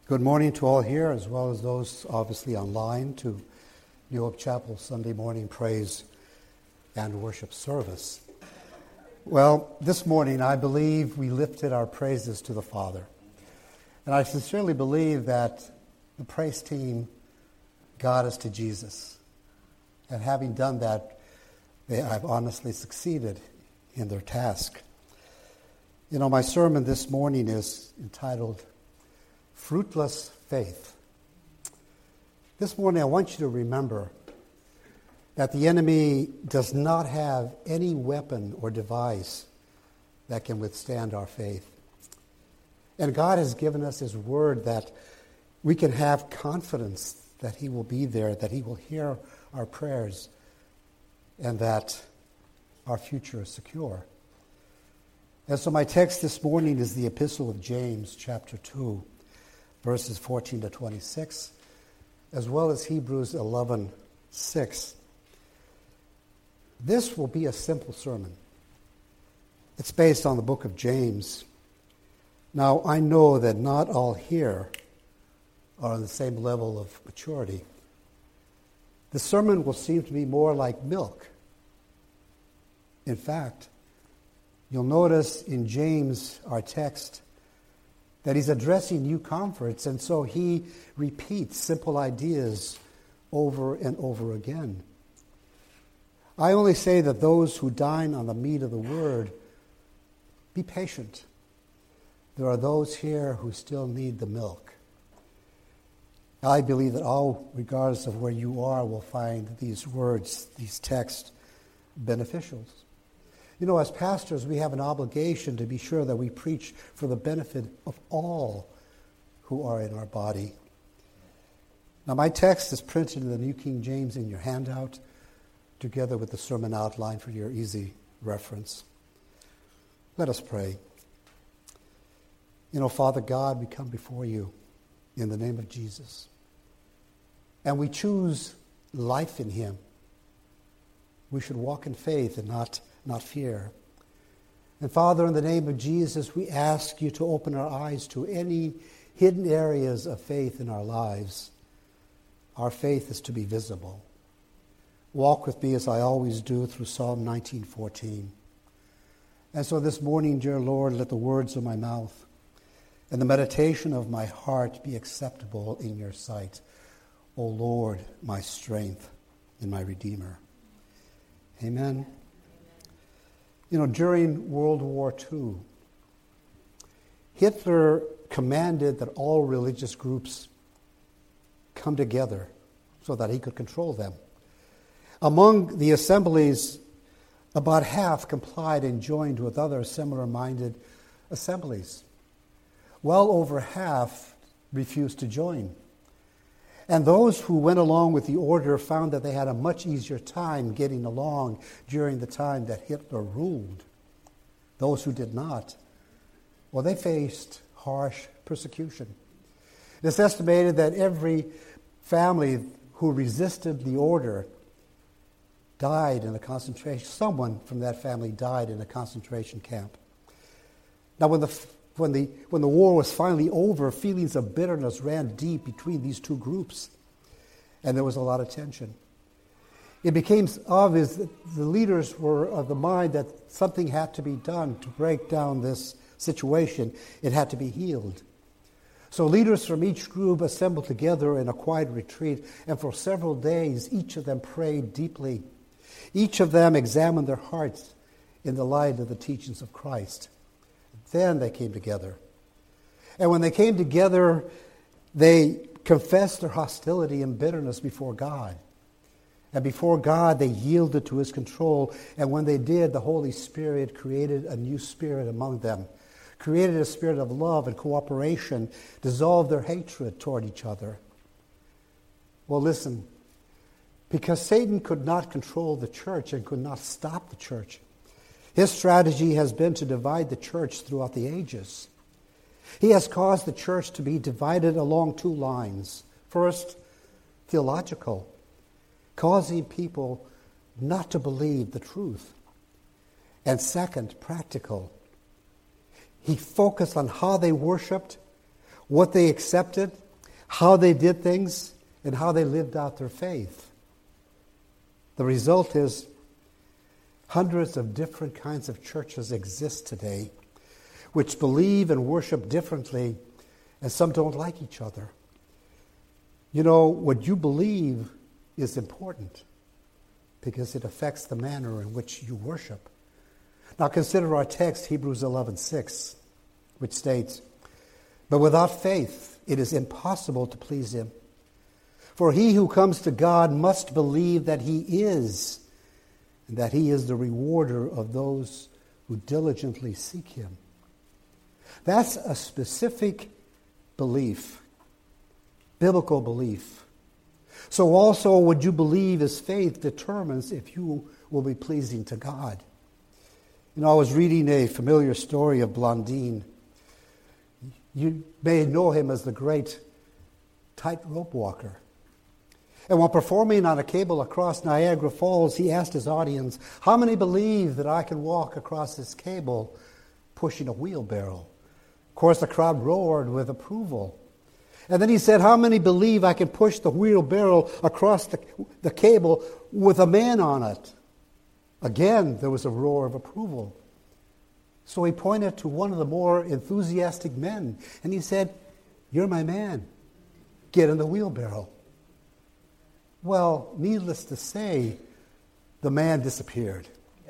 Good morning to all here, as well as those obviously online, to New Hope Chapel Sunday morning praise and worship service. Well, this morning I believe we lifted our praises to the Father. And I sincerely believe that the praise team got us to Jesus. And having done that, they have honestly succeeded in their task. You know, my sermon this morning is entitled Fruitless Faith. This morning I want you to remember that the enemy does not have any weapon or device that can withstand our faith. And God has given us His word that we can have confidence that He will be there, that He will hear our prayers, and that our future is secure. And so my text this morning is the Epistle of James, chapter 2, verses 14 to 26, as well as Hebrews 11:6. This will be a simple sermon. It's based on the book of James. Now, I know that not all here are on the same level of maturity. The sermon will seem to be more like milk. In fact, you'll notice in James, our text, that he's addressing new converts, and so he repeats simple ideas over and over again. I only say that those who dine on the meat of the word, be patient. There are those here who still need the milk. I believe that all, regardless of where you are, will find these words, these texts, beneficial. You know, as pastors, we have an obligation to be sure that we preach for the benefit of all who are in our body. Now, my text is printed in the New King James in your handout, together with the sermon outline for your easy reference. Let us pray. You know, Father God, we come before you in the name of Jesus, and we choose life in Him. We should walk in faith and not fear. And Father, in the name of Jesus, we ask you to open our eyes to any hidden areas of faith in our lives. Our faith is to be visible. Walk with me as I always do through Psalm 19:14. And so this morning, dear Lord, let the words of my mouth and the meditation of my heart be acceptable in your sight. O Lord, my strength and my Redeemer. Amen. You know, during World War II, Hitler commanded that all religious groups come together so that he could control them. Among the assemblies, about half complied and joined with other similar-minded assemblies. Well over half refused to join. And those who went along with the order found that they had a much easier time getting along during the time that Hitler ruled. Those who did not, well, they faced harsh persecution. It's estimated that every family who resisted the order died in a concentration. Someone from that family died in a concentration camp. Now, when the war was finally over, feelings of bitterness ran deep between these two groups, and there was a lot of tension. It became obvious that the leaders were of the mind that something had to be done to break down this situation. It had to be healed. So leaders from each group assembled together in a quiet retreat, and for several days each of them prayed deeply. Each of them examined their hearts in the light of the teachings of Christ. Then they came together. And when they came together, they confessed their hostility and bitterness before God. And before God, they yielded to His control. And when they did, the Holy Spirit created a new spirit among them, created a spirit of love and cooperation, dissolved their hatred toward each other. Well, listen, because Satan could not control the church and could not stop the church, his strategy has been to divide the church throughout the ages. He has caused the church to be divided along two lines. First, theological, causing people not to believe the truth. And second, practical. He focused on how they worshiped, what they accepted, how they did things, and how they lived out their faith. The result is hundreds of different kinds of churches exist today which believe and worship differently, and some don't like each other. You know, what you believe is important because it affects the manner in which you worship. Now consider our text, Hebrews 11:6, which states, "But without faith it is impossible to please him. For he who comes to God must believe that he is, and that he is the rewarder of those who diligently seek him." That's a specific belief, biblical belief. So also what you believe is faith determines if you will be pleasing to God. You know, I was reading a familiar story of Blondin. You may know him as the great tightrope walker. And while performing on a cable across Niagara Falls, he asked his audience, "How many believe that I can walk across this cable pushing a wheelbarrow?" Of course, the crowd roared with approval. And then he said, "How many believe I can push the wheelbarrow across the cable with a man on it?" Again, there was a roar of approval. So he pointed to one of the more enthusiastic men, and he said, "You're my man. Get in the wheelbarrow." Well, needless to say, the man disappeared.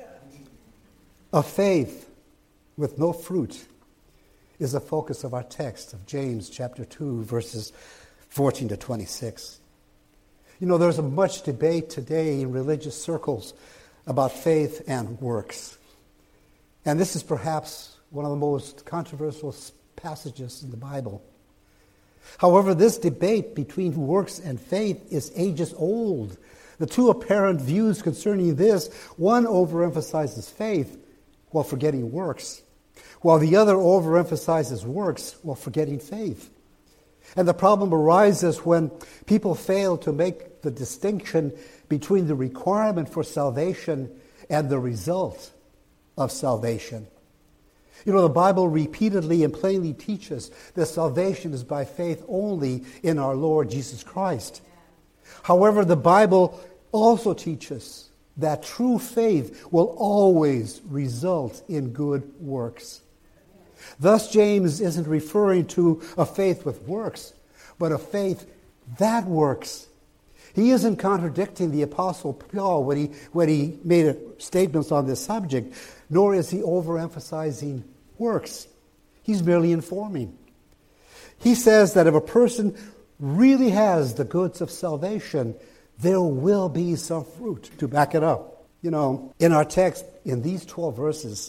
A faith with no fruit is the focus of our text of James chapter 2, verses 14 to 26. You know, there's much debate today in religious circles about faith and works. And this is perhaps one of the most controversial passages in the Bible. However, this debate between works and faith is ages old. The two apparent views concerning this, one overemphasizes faith while forgetting works, while the other overemphasizes works while forgetting faith. And the problem arises when people fail to make the distinction between the requirement for salvation and the result of salvation. You know, the Bible repeatedly and plainly teaches that salvation is by faith only in our Lord Jesus Christ. However, the Bible also teaches that true faith will always result in good works. Thus, James isn't referring to a faith with works, but a faith that works. He isn't contradicting the Apostle Paul when he made statements on this subject, nor is he overemphasizing works. He's merely informing. He says that if a person really has the goods of salvation, there will be some fruit to back it up. You know, in our text, in these 12 verses,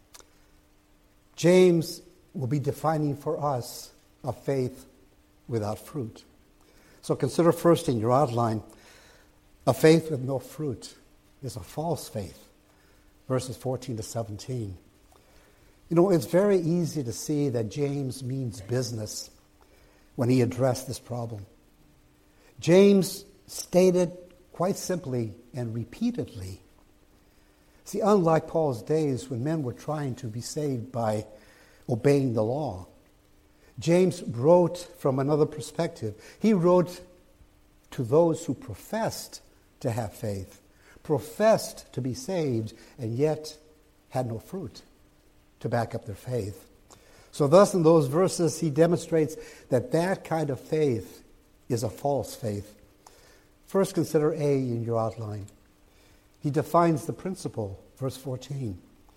James will be defining for us a faith without fruit. So consider first in your outline, a faith with no fruit is a false faith. Verses 14 to 17. You know, it's very easy to see that James means business when he addressed this problem. James stated quite simply and repeatedly, see, unlike Paul's days when men were trying to be saved by obeying the law, James wrote from another perspective. He wrote to those who professed to have faith, professed to be saved, and yet had no fruit to back up their faith. So thus in those verses he demonstrates that that kind of faith is a false faith. First consider A in your outline. He defines the principle, verse 14.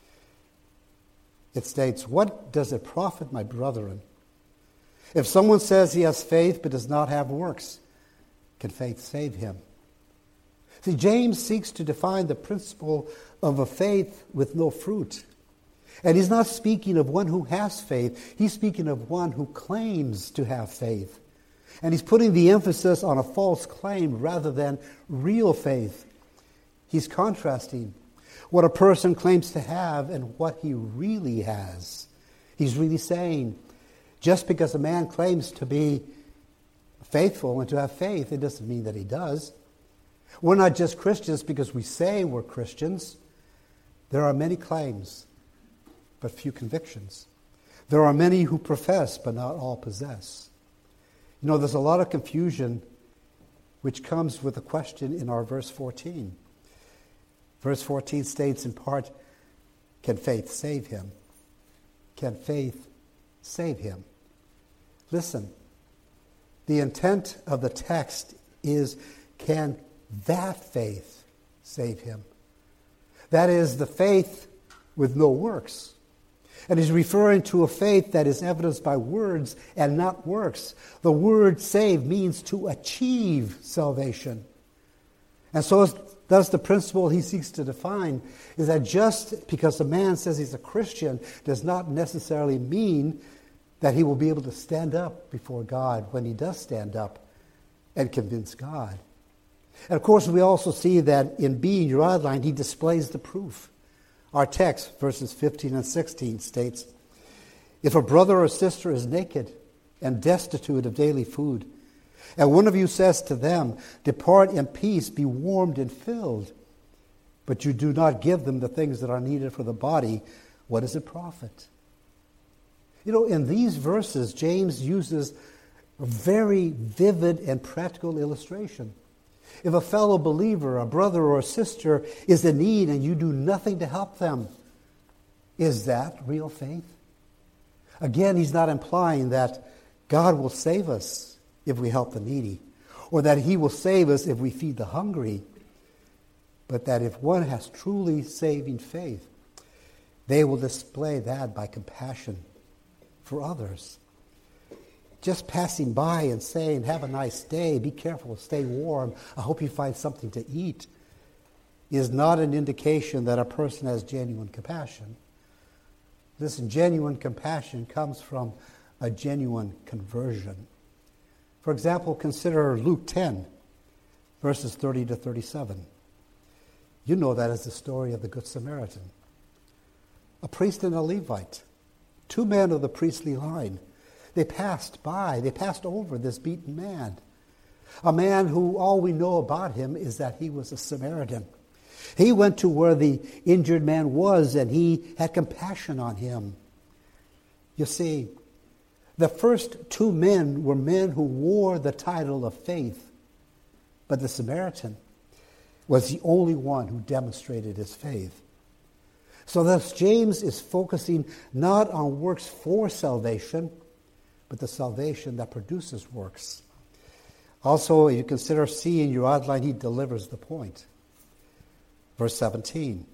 It states, "What does it profit, my brethren, if someone says he has faith but does not have works? Can faith save him?" See, James seeks to define the principle of a faith with no fruit. And he's not speaking of one who has faith. He's speaking of one who claims to have faith. And he's putting the emphasis on a false claim rather than real faith. He's contrasting what a person claims to have and what he really has. He's really saying, just because a man claims to be faithful and to have faith, it doesn't mean that he does. We're not just Christians because we say we're Christians. There are many claims, but few convictions. There are many who profess, but not all possess. You know, there's a lot of confusion which comes with the question in our verse 14. Verse 14 states in part, can faith save him? Can faith save him? Listen, the intent of the text is, can that faith save him? That is, the faith with no works. And he's referring to a faith that is evidenced by words and not works. The word save means to achieve salvation. And so thus the principle he seeks to define is that just because a man says he's a Christian does not necessarily mean that he will be able to stand up before God when he does stand up and convince God. And of course, we also see that in B, in your outline, he displays the proof. Our text, verses 15 and 16, states, if a brother or sister is naked and destitute of daily food, and one of you says to them, depart in peace, be warmed and filled, but you do not give them the things that are needed for the body, what does it profit? You know, in these verses, James uses a very vivid and practical illustration. If a fellow believer, a brother or a sister, is in need and you do nothing to help them, is that real faith? Again, he's not implying that God will save us if we help the needy, or that he will save us if we feed the hungry, but that if one has truly saving faith, they will display that by compassion for others. Just passing by and saying, have a nice day, be careful, stay warm, I hope you find something to eat, is not an indication that a person has genuine compassion. Listen, genuine compassion comes from a genuine conversion. For example, consider Luke 10, verses 30 to 37. You know that as the story of the Good Samaritan. A priest and a Levite, two men of the priestly line, they passed over this beaten man. A man who all we know about him is that he was a Samaritan. He went to where the injured man was and he had compassion on him. You see, the first two men were men who wore the title of faith, but the Samaritan was the only one who demonstrated his faith. So thus James is focusing not on works for salvation, but the salvation that produces works. Also, if you consider C in your outline, he delivers the point. Verse 17.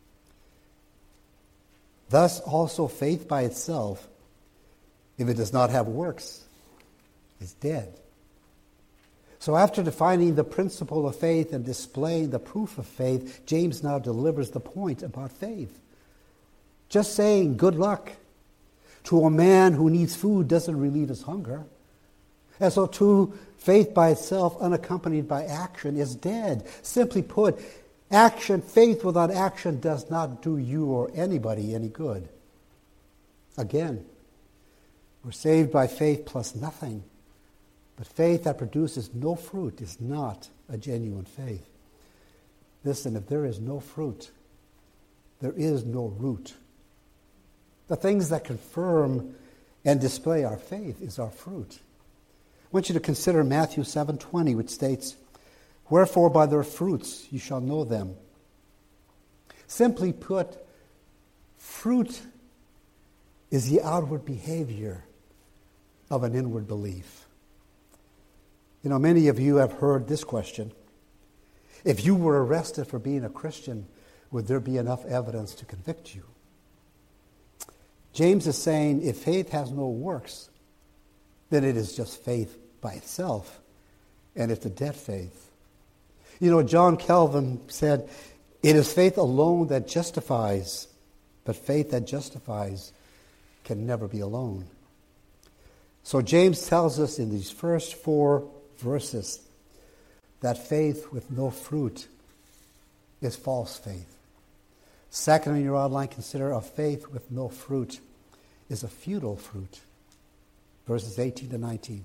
Thus also faith by itself, if it does not have works, is dead. So after defining the principle of faith and displaying the proof of faith, James now delivers the point about faith. Just saying good luck to a man who needs food doesn't relieve his hunger. And so too, faith by itself, unaccompanied by action, is dead. Simply put, faith without action does not do you or anybody any good. Again, we're saved by faith plus nothing. But faith that produces no fruit is not a genuine faith. Listen, if there is no fruit, there is no root. The things that confirm and display our faith is our fruit. I want you to consider Matthew 7:20, which states, wherefore by their fruits you shall know them. Simply put, fruit is the outward behavior of an inward belief. You know, many of you have heard this question. If you were arrested for being a Christian, would there be enough evidence to convict you? James is saying if faith has no works, then it is just faith by itself, and it's a dead faith. You know, John Calvin said, it is faith alone that justifies, but faith that justifies can never be alone. So James tells us in these first 4 verses that faith with no fruit is false faith. Second in your outline, consider a faith with no fruit is a futile fruit. Verses 18 to 19.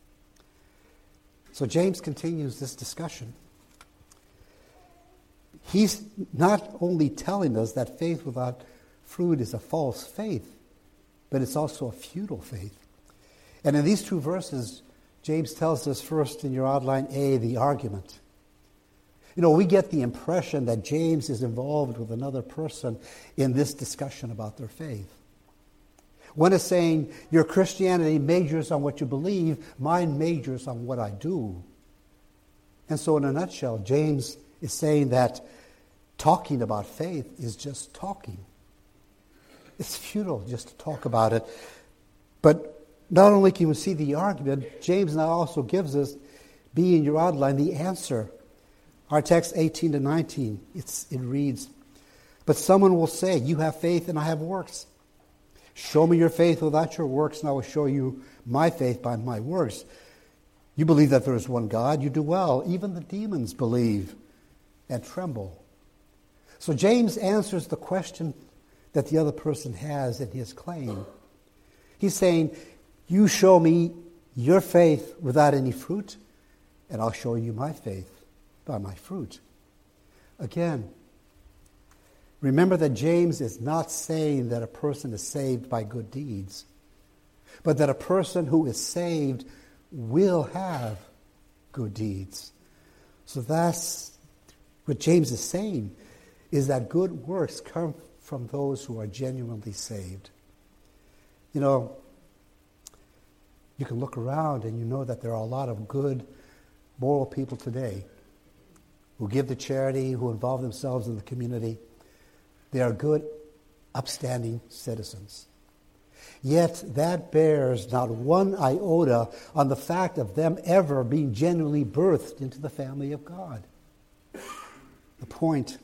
So James continues this discussion. He's not only telling us that faith without fruit is a false faith, but it's also a futile faith. And in these two verses, James tells us first in your outline A, the argument. We get the impression that James is involved with another person in this discussion about their faith. One is saying, your Christianity majors on what you believe, mine majors on what I do. And so in a nutshell, James is saying that talking about faith is just talking. It's futile just to talk about it. But not only can we see the argument, James now also gives us, B in your outline, the answer. Our text 18 to 19, it reads, but someone will say, you have faith and I have works. Show me your faith without your works, and I will show you my faith by my works. You believe that there is one God, you do well. Even the demons believe and tremble. So James answers the question that the other person has in his claim. He's saying, you show me your faith without any fruit, and I'll show you my faith by my fruit. Again, remember that James is not saying that a person is saved by good deeds, but that a person who is saved will have good deeds. So that's what James is saying, is that good works come from those who are genuinely saved. You can look around and you know that there are a lot of good, moral people today who give to charity, who involve themselves in the community. They are good, upstanding citizens. Yet that bears not one iota on the fact of them ever being genuinely birthed into the family of God. The point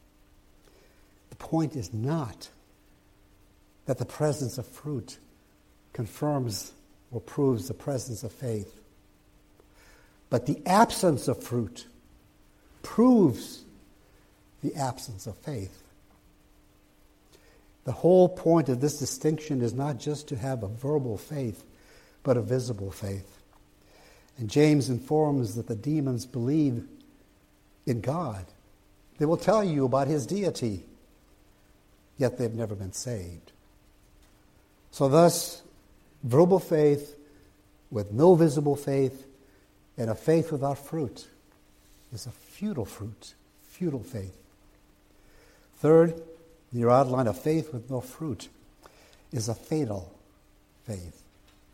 is not that the presence of fruit confirms or proves the presence of faith, but the absence of fruit proves the absence of faith. The whole point of this distinction is not just to have a verbal faith, but a visible faith. And James informs that the demons believe in God. They will tell you about his deity, yet they've never been saved. So thus, verbal faith with no visible faith and a faith without fruit is a futile faith. Third, your outline of faith with no fruit is a fatal faith.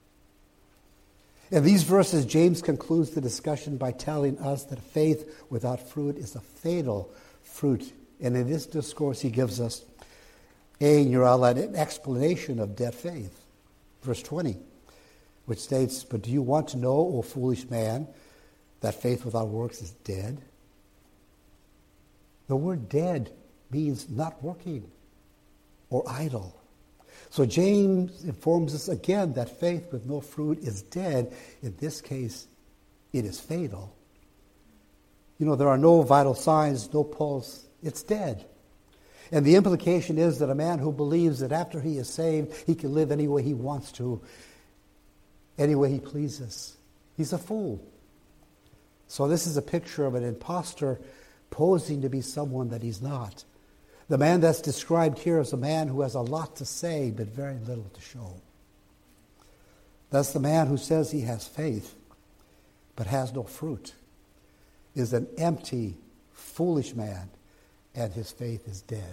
In these verses, James concludes the discussion by telling us that faith without fruit is a fatal fruit. And in this discourse, he gives us, in your outline, an explanation of dead faith. Verse 20, which states, but do you want to know, O foolish man, that faith without works is dead? The word dead means not working or idle. So James informs us again that faith with no fruit is dead. In this case, it is fatal. There are no vital signs, no pulse. It's dead. And the implication is that a man who believes that after he is saved, he can live any way he wants to, any way he pleases, he's a fool. So this is a picture of an imposter posing to be someone that he's not. The man that's described here is a man who has a lot to say, but very little to show. That's the man who says he has faith, but has no fruit, is an empty, foolish man, and his faith is dead.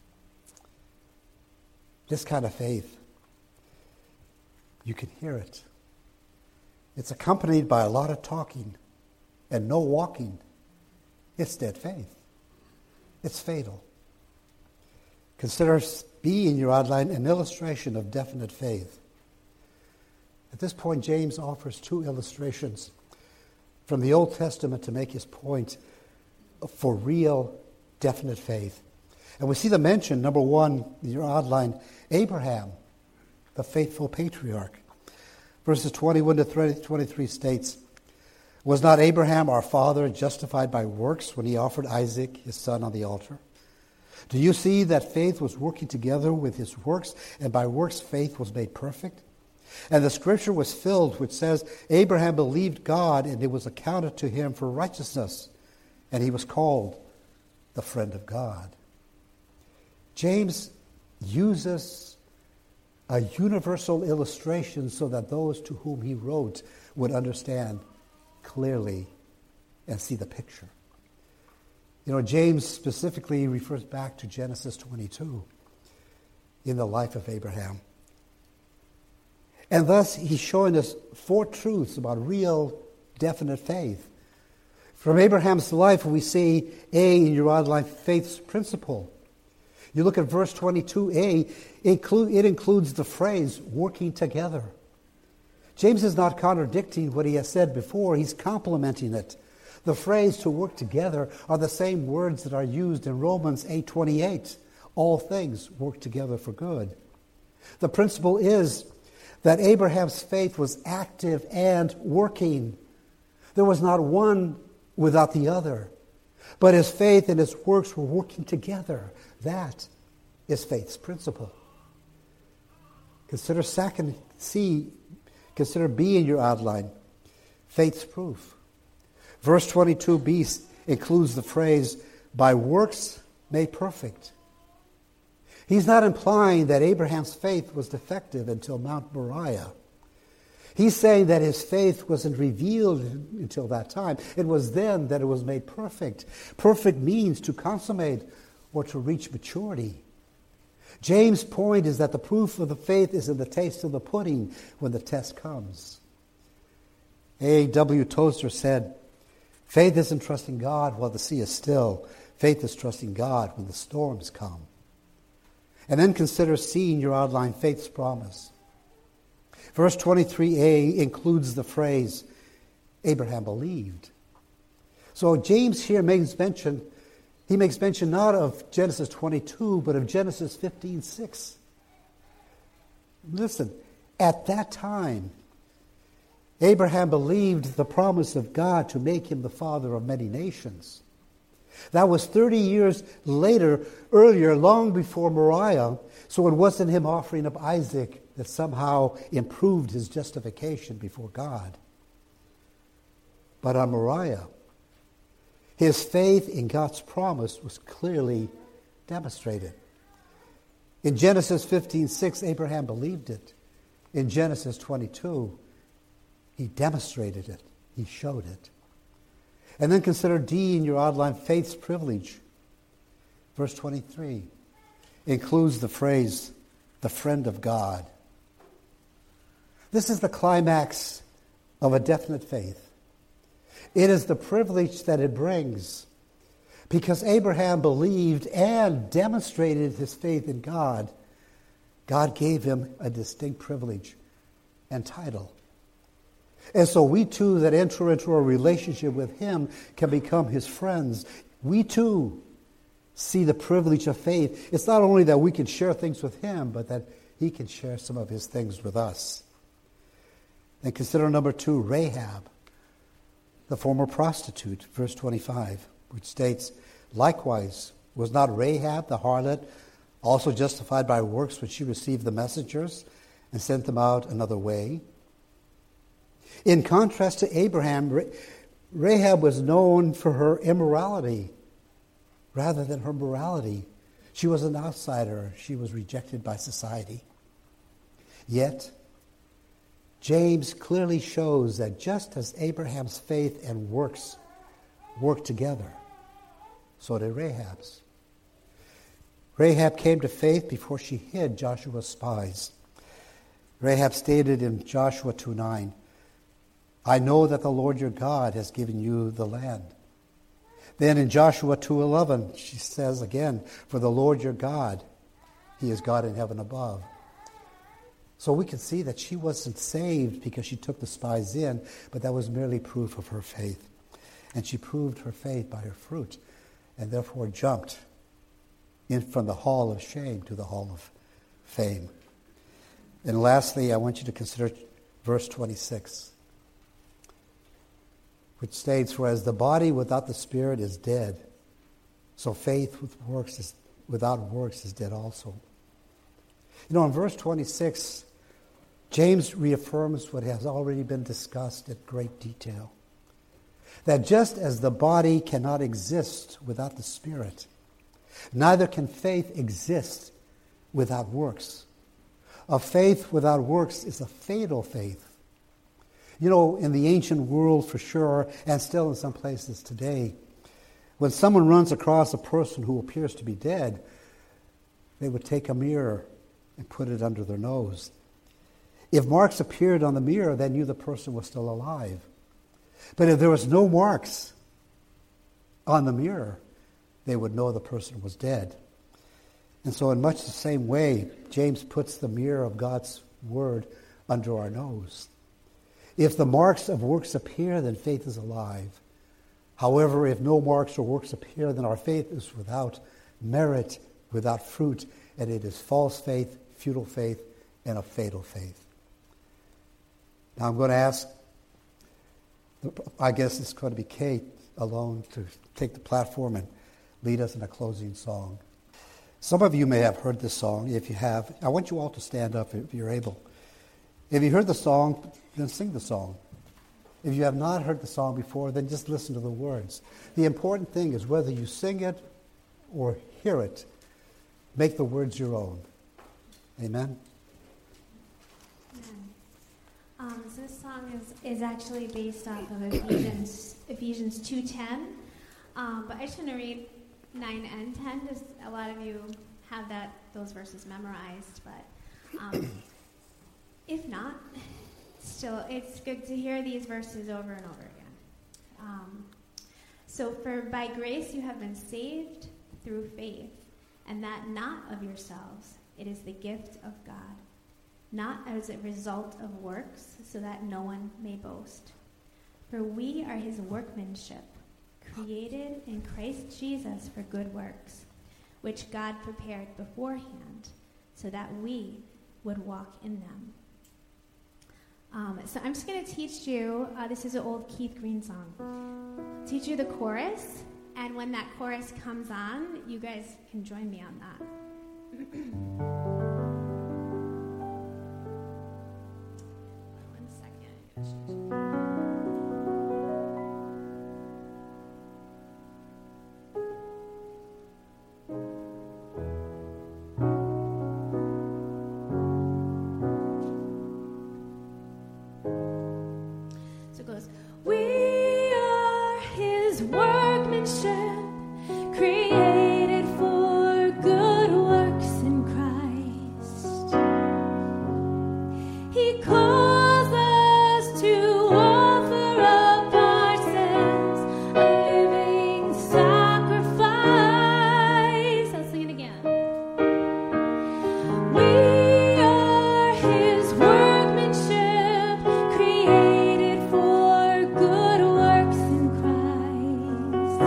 This kind of faith, you can hear it. It's accompanied by a lot of talking and no walking. It's dead faith. It's fatal. Consider B in your outline an illustration of definite faith. At this point, James offers two illustrations from the Old Testament to make his point for real, definite faith. And we see the mention, number one, in your outline, Abraham, the faithful patriarch. Verses 21 to 23 states, was not Abraham our father justified by works when he offered Isaac, his son, on the altar? Do you see that faith was working together with his works, and by works faith was made perfect? And the scripture was filled, which says, Abraham believed God, and it was accounted to him for righteousness, and he was called the friend of God. James uses a universal illustration so that those to whom he wrote would understand clearly and see the picture. James specifically refers back to Genesis 22 in the life of Abraham. And thus, he's showing us 4 truths about real, definite faith. From Abraham's life, we see, A, in your outline, faith's principle. You look at verse 22a, it includes the phrase, working together. James is not contradicting what he has said before, he's complementing it. The phrase to work together are the same words that are used in Romans 8:28. All things work together for good. The principle is that Abraham's faith was active and working. There was not one without the other. But his faith and his works were working together. That is faith's principle. Consider B in your outline. Faith's proof. Verse 22b includes the phrase, by works made perfect. He's not implying that Abraham's faith was defective until Mount Moriah. He's saying that his faith wasn't revealed until that time. It was then that it was made perfect. Perfect means to consummate or to reach maturity. James' point is that the proof of the faith is in the taste of the pudding when the test comes. A.W. Tozer said, faith isn't trusting God while the sea is still. Faith is trusting God when the storms come. And then consider C in your outline, faith's promise. Verse 23a includes the phrase, Abraham believed. So James here makes mention not of Genesis 22, but of Genesis 15:6. Listen, at that time, Abraham believed the promise of God to make him the father of many nations. That was 30 years earlier, long before Moriah, so it wasn't him offering up Isaac that somehow improved his justification before God. But on Moriah, his faith in God's promise was clearly demonstrated. In Genesis 15:6, Abraham believed it. In Genesis 22, he demonstrated it. He showed it. And then consider D in your outline, faith's privilege. Verse 23 includes the phrase, the friend of God. This is the climax of a definite faith. It is the privilege that it brings. Because Abraham believed and demonstrated his faith in God, God gave him a distinct privilege and title. And so we too that enter into a relationship with him can become his friends. We too see the privilege of faith. It's not only that we can share things with him, but that he can share some of his things with us. And consider number 2, Rahab, the former prostitute, verse 25, which states, likewise, was not Rahab the harlot also justified by works when she received the messengers and sent them out another way? In contrast to Abraham, Rahab was known for her immorality rather than her morality. She was an outsider. She was rejected by society. Yet, James clearly shows that just as Abraham's faith and works worked together, so did Rahab's. Rahab came to faith before she hid Joshua's spies. Rahab stated in Joshua 2:9, I know that the Lord your God has given you the land. Then in Joshua 2:11, she says again, for the Lord your God, he is God in heaven above. So we can see that she wasn't saved because she took the spies in, but that was merely proof of her faith. And she proved her faith by her fruit, and therefore jumped in from the hall of shame to the hall of fame. And lastly, I want you to consider verse 26. Which states, for as the body without the spirit is dead, so faith without works is dead also. In verse 26, James reaffirms what has already been discussed in great detail. That just as the body cannot exist without the spirit, neither can faith exist without works. A faith without works is a fatal faith. You know, in the ancient world for sure, and still in some places today, when someone runs across a person who appears to be dead, they would take a mirror and put it under their nose. If marks appeared on the mirror, they knew the person was still alive. But if there was no marks on the mirror, they would know the person was dead. And so in much the same way, James puts the mirror of God's word under our nose. If the marks of works appear, then faith is alive. However, if no marks or works appear, then our faith is without merit, without fruit, and it is false faith, futile faith, and a fatal faith. Now I'm going to ask, I guess it's going to be Kate alone to take the platform and lead us in a closing song. Some of you may have heard this song. If you have, I want you all to stand up if you're able. If you heard the song, then sing the song. If you have not heard the song before, then just listen to the words. The important thing is whether you sing it or hear it, make the words your own. Amen? So this song is actually based off of Ephesians 2:10. But I just want to read 9 and 10. Just a lot of you have those verses memorized, but if not, still it's good to hear these verses over and over again. So for by grace you have been saved through faith, and that not of yourselves. It is the gift of God, not as a result of works, so that no one may boast. For we are his workmanship, created in Christ Jesus for good works, which God prepared beforehand, so that we would walk in them. So I'm just going to teach you, this is an old Keith Green song. Teach you the chorus, and when that chorus comes on, you guys can join me on that. One second. So it goes, we are his workmanship, created for good works in Christ. He calls us to offer up ourselves a living sacrifice. I'll sing it again. We are his workmanship, created for good works in Christ.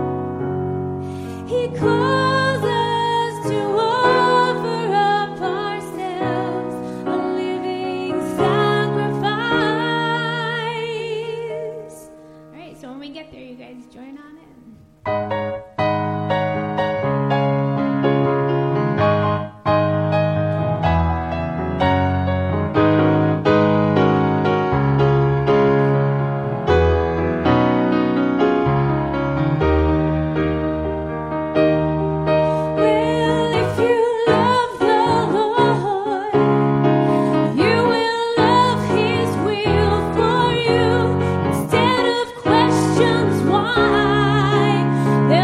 He calls us to offer up ourselves a living sacrifice. All right, so when we get there, you guys join on in. Well, if you love the Lord, you will love his will for you. Instead of questions why,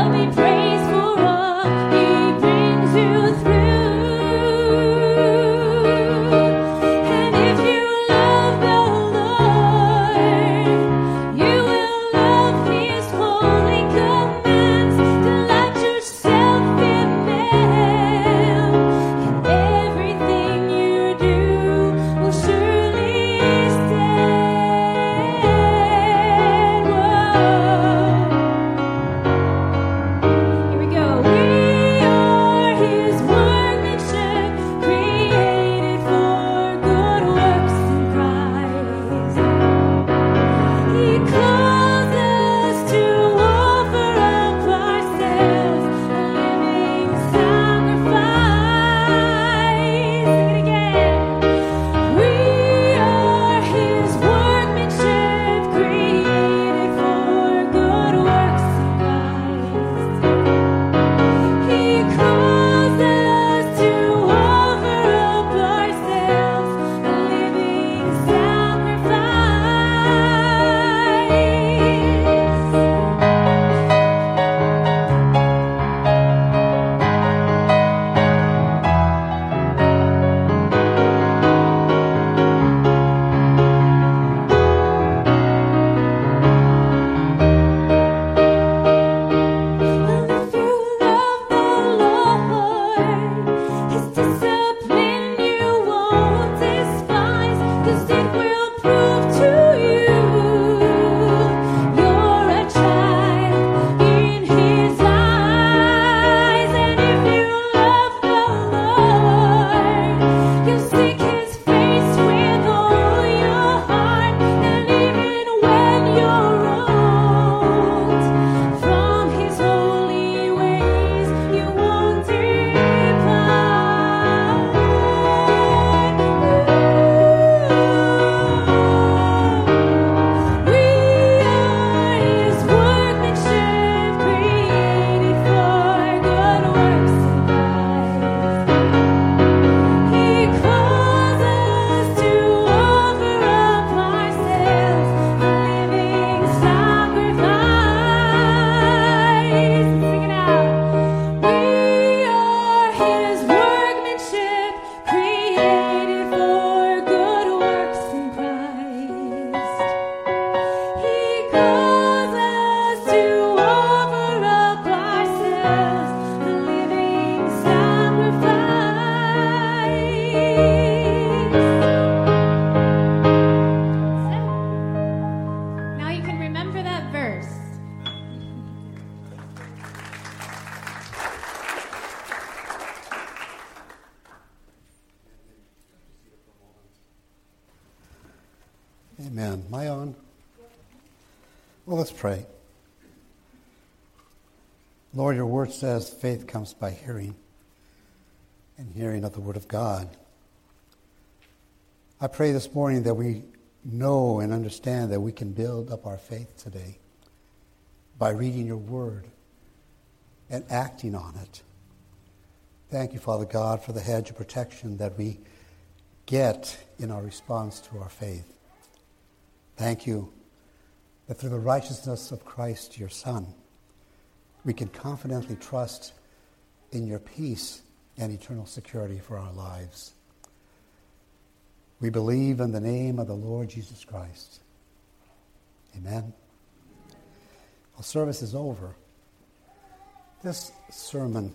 Am I on? Well, let's pray. Lord, your word says faith comes by hearing, and hearing of the word of God. I pray this morning that we know and understand that we can build up our faith today by reading your word and acting on it. Thank you, Father God, for the hedge of protection that we get in our response to our faith. Thank you that through the righteousness of Christ, your Son, we can confidently trust in your peace and eternal security for our lives. We believe in the name of the Lord Jesus Christ. Amen. Well, service is over. This sermon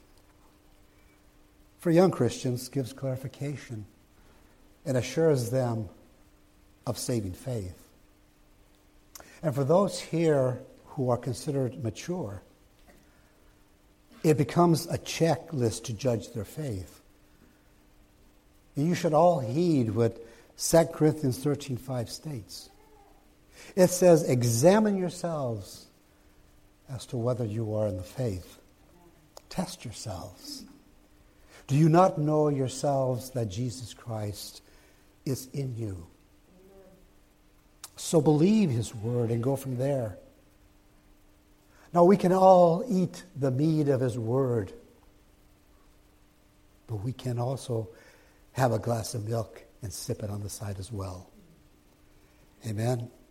for young Christians gives clarification and assures them of saving faith. And for those here who are considered mature, it becomes a checklist to judge their faith. And you should all heed what 2 Corinthians 13:5 states. It says, examine yourselves as to whether you are in the faith. Test yourselves. Do you not know yourselves that Jesus Christ is in you? So believe his word and go from there. Now we can all eat the meat of his word, but we can also have a glass of milk and sip it on the side as well. Amen.